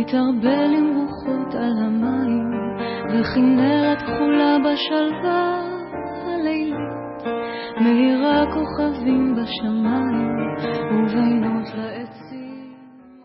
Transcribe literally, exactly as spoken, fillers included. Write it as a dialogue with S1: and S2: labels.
S1: מתערבל עם רוחות על המים, וכנרת כחולה בשלווה הלילית, מאירה כוכבים בשמיים,